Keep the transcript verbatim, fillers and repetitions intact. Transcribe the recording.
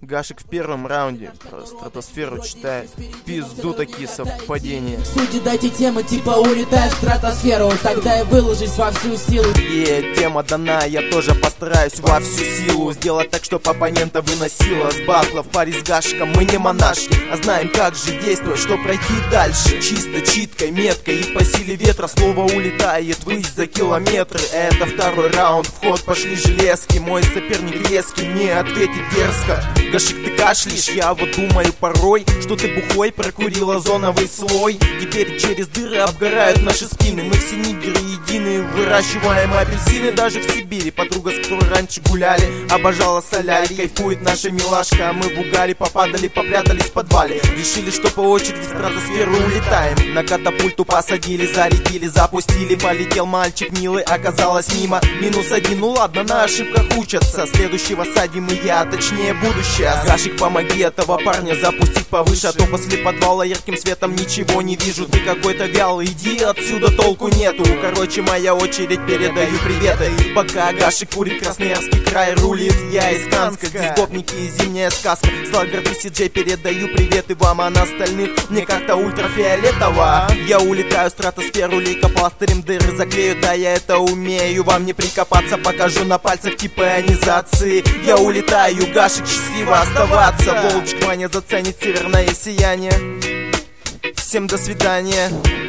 Гашик в первом раунде про стратосферу читает. Пизду такие совпадения. Судьи, дайте темы, типа улетай в стратосферу, тогда и выложись во всю силу. И тема дана, я тоже постараюсь во всю силу сделать так, чтоб оппонента выносило с батла. В паре с Гашиком мы не монашки, а знаем, как же действовать, что пройти дальше. Чисто, читкой, меткой и по силе ветра слово улетает ввысь за километры. Это второй раунд, в ход пошли железки. Мой соперник резкий, мне ответит дерзко. Гашик, ты кашляешь, я вот думаю порой, что ты бухой прокурил озоновый слой. Теперь через дыры обгорают наши спины. Мы все нигеры едины, выращиваем апельсины. Даже в Сибири подруга, с которой раньше гуляли, обожала солярий, кайфует наша милашка. А мы в угаре попадали, попрятались в подвале. Решили, что по очереди в стратосферу улетаем. На катапульту посадили, зарядили, запустили. Полетел мальчик милый, оказалось мимо. Минус один, ну ладно, на ошибках учатся. Следующего садим и я, точнее будущее. Гашик, помоги этого парня запустить повыше, а то после подвала ярким светом ничего не вижу. Ты какой-то вялый, иди отсюда, толку нету. Короче, моя очередь, передаю приветы. Пока Гашик курит, Красноярский край рулит. Я из Канска, здесь гопники и зимняя сказка. Слагер и Си Джей, передаю приветы вам, а на остальных мне как-то ультрафиолетово. Я улетаю в стратосферу, лейкопластырем дыры заклею. Да, я это умею, вам не прикопаться, покажу на пальцах типа ионизации. Я улетаю, Гашик, счастливо оставаться. Волчек Ваня заценит северное сияние. Всем до свидания.